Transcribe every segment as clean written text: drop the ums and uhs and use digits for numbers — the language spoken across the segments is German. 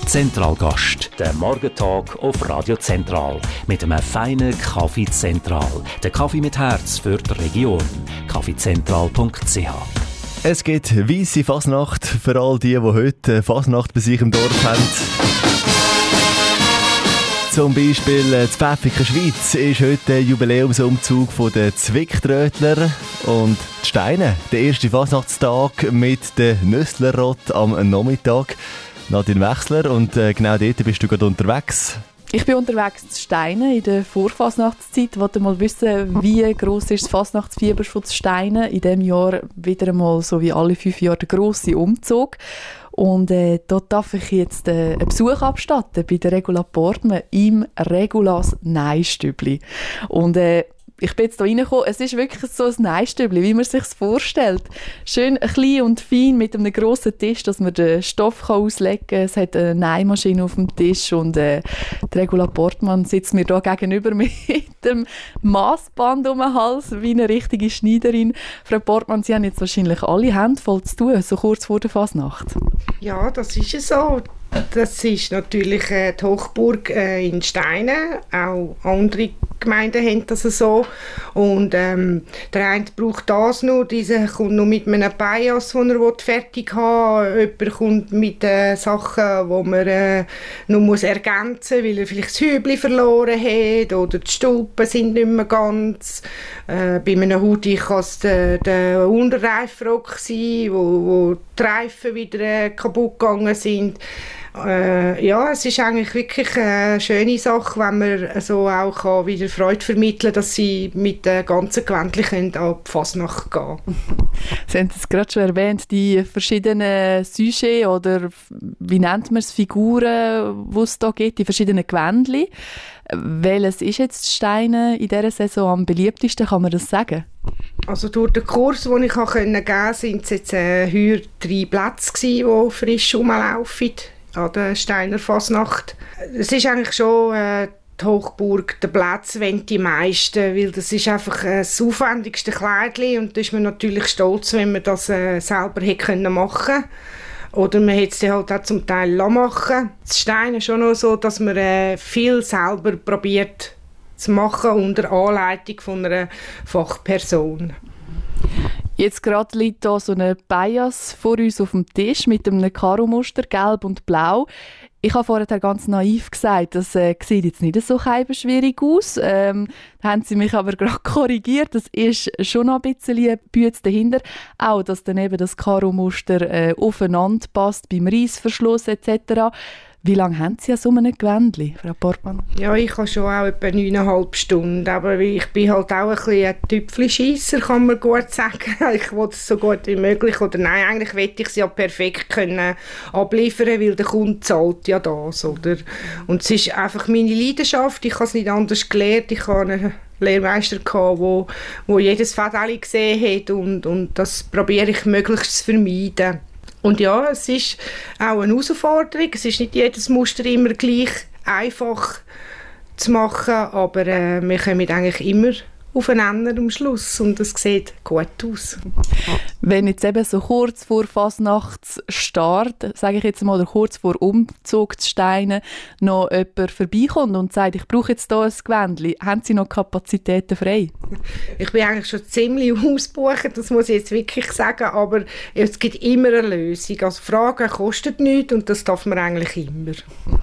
Zentralgast, der Morgentalk auf Radio Zentral mit einem feinen Kaffee Zentral. Der Kaffee mit Herz für die Region. kaffeezentral.ch. Es gibt weisse Fasnacht für all die heute Fasnacht bei sich im Dorf haben. Zum Beispiel in Pfäffiken, Schweiz, ist heute der Jubiläumsumzug der Zwicktrötler und die Steine. Der erste Fasnachtstag mit der Nüsslerrott am Nachmittag. Nadine Wechsler, und genau dort bist du gerade unterwegs. Ich bin unterwegs zu Steinen in der Vorfasnachtszeit. Ich wollte mal wissen, wie gross ist das Fasnachtsfieber von Steinen. In diesem Jahr wieder einmal, so wie alle 5 Jahre, der grosse Umzug. Und dort darf ich jetzt einen Besuch abstatten bei der Regula Portmann im Regulas Neistübli. Und ich bin jetzt hier reingekommen. Es ist wirklich so ein Neistübli, wie man es sich vorstellt. Schön klein und fein mit einem grossen Tisch, dass man den Stoff auslegen kann. Es hat eine Nähmaschine auf dem Tisch und die Regula Portmann sitzt mir hier gegenüber mit dem Massband um den Hals, wie eine richtige Schneiderin. Frau Portmann, Sie haben jetzt wahrscheinlich alle Hände voll zu tun, so kurz vor der Fasnacht. Ja, das ist es so. Das ist natürlich die Hochburg in Steinen. Auch andere Gemeinden haben das so. Und der eine braucht das noch, dieser kommt noch mit einem Bias, den er fertig haben will. Jemand kommt mit Sachen, die man noch muss ergänzen muss, weil er vielleicht das Hübli verloren hat oder die Stulpen sind nicht mehr ganz. Bei einem Hoodie kann es der Unterreifrock sein, wo die Reifen wieder kaputt gegangen sind. Ja, es ist eigentlich wirklich eine schöne Sache, wenn man so auch wieder Freude vermitteln kann, dass sie mit den ganzen Gewändchen an die Fasnacht gehen können. Sie haben es gerade schon erwähnt, die verschiedenen Sujets oder wie nennt man es, Figuren, die es hier gibt, die verschiedenen Gewändchen. Welches ist jetzt Steine in dieser Saison am beliebtesten, kann man das sagen? Also durch den Kurs, den ich geben konnte, sind es jetzt heuer 3 Plätze gewesen, die frisch rumlaufen an der Steiner Fasnacht. Es ist eigentlich schon die Hochburg der Plätze, wenn die meisten, weil das ist einfach das aufwendigste Kleidchen und da ist man natürlich stolz, wenn man das selber hätte machen können. Oder man hätte es halt auch zum Teil machen. Das Stein ist schon noch so, dass man viel selber probiert zu machen unter Anleitung von einer Fachperson. Jetzt gerade liegt hier so ein Bias vor uns auf dem Tisch mit einem Karo-Muster, gelb und blau. Ich habe vorher ganz naiv gesagt, das sieht jetzt nicht so schwierig aus. Da haben Sie mich aber gerade korrigiert. Das ist schon noch ein bisschen Bütze dahinter. Auch, dass dann eben das Karo-Muster aufeinander passt beim Reissverschluss etc. Wie lange haben Sie an so einem Gewändchen, Frau Portmann? Ja, ich habe schon auch etwa 9,5 Stunden, aber ich bin halt auch ein bisschen ein Tüpfelscheisser, kann man gut sagen. Ich will es so gut wie möglich, oder nein, eigentlich will ich es ja perfekt können abliefern, weil der Kunde zahlt ja das, oder? Und es ist einfach meine Leidenschaft, ich habe es nicht anders gelernt, ich habe einen Lehrmeister gehabt, wo jedes Fädeli gesehen hat und das probiere ich möglichst zu vermeiden. Und ja, es ist auch eine Herausforderung. Es ist nicht jedes Muster immer gleich einfach zu machen, aber wir kommen eigentlich immer aufeinander am Schluss und es sieht gut aus. Wenn jetzt eben so kurz vor Fasnachtsstart, sage ich jetzt mal, oder kurz vor Umzug zu Steinen, noch jemand vorbeikommt und sagt, ich brauche jetzt hier ein Gewändchen, haben Sie noch Kapazitäten frei? Ich bin eigentlich schon ziemlich ausgebucht, das muss ich jetzt wirklich sagen, aber es gibt immer eine Lösung. Also Fragen kostet nichts und das darf man eigentlich immer.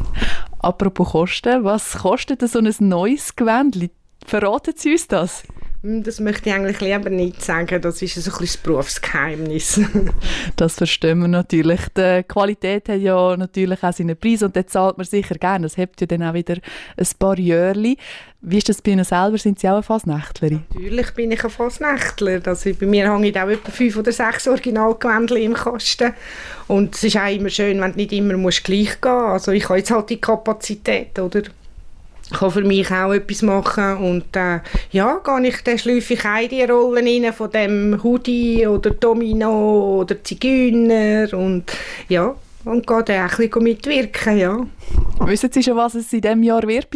Apropos Kosten, was kostet so ein neues Gewändchen? Verraten Sie uns das? Das möchte ich eigentlich lieber nicht sagen. Das ist ein bisschen das Berufsgeheimnis. Das verstehen wir natürlich. Die Qualität hat ja natürlich auch seinen Preis und den zahlt man sicher gerne. Das hebt ja dann auch wieder ein paar Jahre. Wie ist das bei Ihnen selber? Sind Sie auch eine Fasnächtlerin? Natürlich bin ich eine Fasnächtler. Also bei mir hängen auch etwa 5 oder 6 Originalgewändchen im Kasten. Und es ist auch immer schön, wenn du nicht immer gleich gehen musst. Also ich habe jetzt halt die Kapazität, oder? Ich kann für mich auch etwas machen und ja, schleife ich auch die Rollen rein von dem Hoodie oder Domino oder Zigeuner und gehe dann auch ein bisschen mitwirken, ja. Wissen Sie schon, was es in diesem Jahr wird bei Ihnen?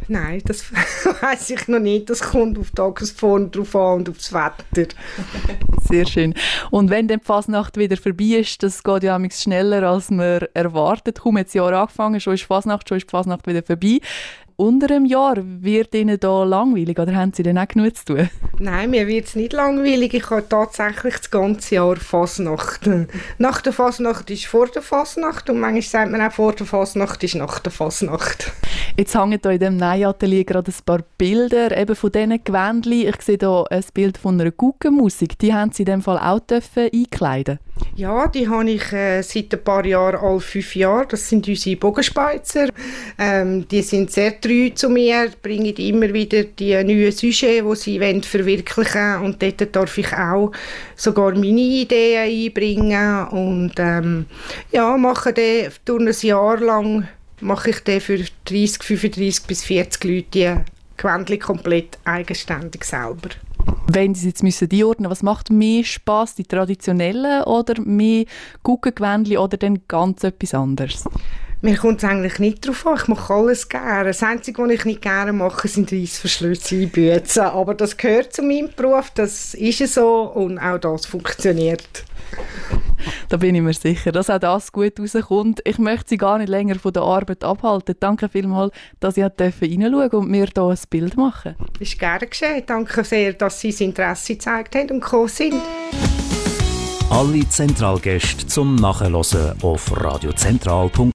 Nein, das weiss ich noch nicht. Das kommt auf die Tagesform drauf an und aufs Wetter. Sehr schön. Und wenn dann die Fasnacht wieder vorbei ist, das geht ja manchmal schneller, als man erwartet. Kaum hat das Jahr angefangen, schon ist die Fasnacht wieder vorbei. Unter einem Jahr wird Ihnen da langweilig oder haben Sie denn auch genug zu tun? Nein, mir wird es nicht langweilig. Ich habe tatsächlich das ganze Jahr Fasnacht. Nach der Fasnacht ist vor der Fasnacht und manchmal sagt man auch, vor der Fasnacht ist nach der Fasnacht. Jetzt hängen hier in diesem Nähatelier gerade ein paar Bilder eben von diesen Gewändchen. Ich sehe hier ein Bild von einer Guggenmusik. Die haben Sie in diesem Fall auch einkleiden. Ja, die habe ich seit ein paar Jahren, alle 5 Jahre. Das sind unsere Bogenspeizer. Die sind sehr treu zu mir, bringen immer wieder die neuen Sujets, die sie verwirklichen wollen. Und dort darf ich auch sogar meine Ideen einbringen. Und mache den durch ein Jahr lang für 30, 35 bis 40 Leute die Gewändchen komplett eigenständig selber. Wenn Sie jetzt einordnen müssen, was macht mehr Spass, die traditionellen oder mehr Guggengewändchen oder dann ganz etwas anderes? Mir kommt es eigentlich nicht darauf an. Ich mache alles gerne. Das Einzige, was ich nicht gerne mache, sind Reissverschlüsse einbüzen. Aber das gehört zu meinem Beruf, das ist so und auch das funktioniert. Da bin ich mir sicher, dass auch das gut rauskommt. Ich möchte Sie gar nicht länger von der Arbeit abhalten. Danke vielmals, dass Sie reinschauen und mir hier ein Bild machen. Das ist gerne geschehen. Danke sehr, dass Sie das Interesse gezeigt haben und gekommen sind. Alle Zentralgäste zum Nachhören auf radiozentral.ch.